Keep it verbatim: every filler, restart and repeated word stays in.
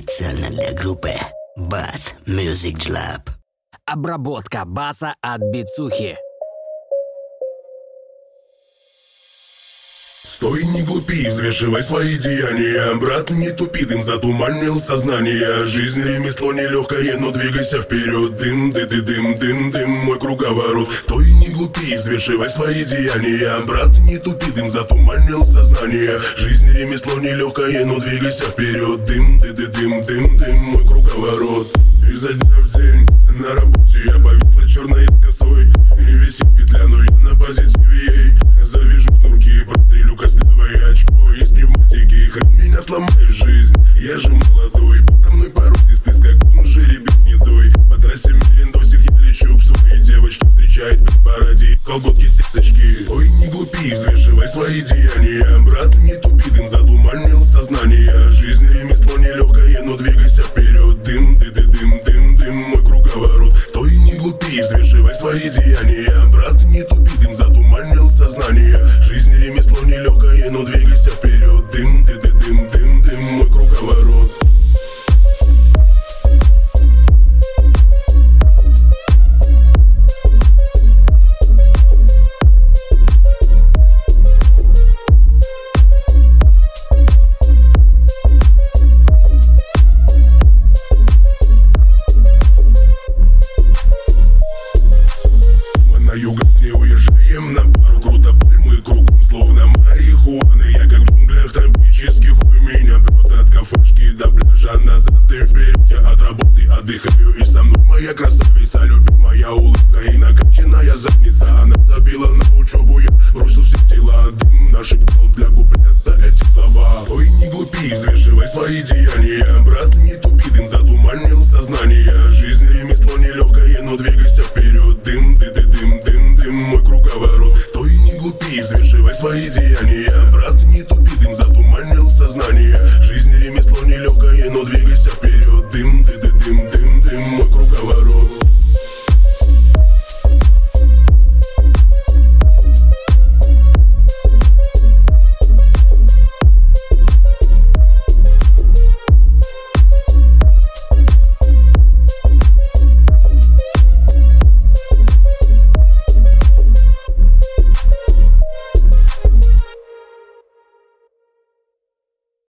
Специально для группы Bass Music Lab. Обработка баса от Бицухи. Стой, не глупи, взвешивай свои деяния. Брат, не тупи, дым затуманил сознание. Жизнь ремесло нелегкое, но двигайся вперед. Дым, ды ды дым, дым, дым, мой круговорот. Стой, не глупи, взвешивай свои деяния. Брат, не тупи, дым затуманил сознание. Жизнь ремесло нелегкое, но двигайся вперед. Дым, ды ды дым, дым, дым, мой круговорот. Изо дня в день на работе я повисла черной с косой. И висит петля, но я на позитиве ей. Завяжу шнурки, прострелю костлявое очко из пневматики. Хрен меня сломаешь, жизнь, я же молодой. Подо мной породистый скакун, жеребец гнедой. По трассе мерендосик я лечу к своей девочке. Встречает при параде колготки сеточки. Стой, не глупи, взвешивай свои деяния. Брат, не тупи, дым затуманил сознание. Жизнь ремесло нелегкое, но двигайся вперед. Дым, ды ды дым, дым, дым, мой круговорот. Стой, не глупи, взвешивай свои деяния. Брат, не тупи, дым затуманил сознание. Жизнь ремесло нелегкое, но двигайся вперед. Дым, ды ды дым, дым, дым, мой круговорот. На юго с ней уезжаем на пару, круто пальмы кругом, словно марихуана. Я как в джунглях тропических, хуй меня прет от кафешки до пляжа, назад и вперед. Я от работы отдыхаю, и со мной моя красавица, любимая улыбка и накачанная задница. Она забила на учебу, я бросил все дела, дым нашептал для куплета эти слова. Стой, не глупи, взвешивай свои деяния. Брат, не тупи, дым затуманил сознание. Жизнь ремесло нелегкое, но двигайся вперед. Дым, ды ды дым, дым, дым, мой круговорот. Стой, не глупи, взвешивай свои деяния. Брат, не тупи, дым затуманил сознание.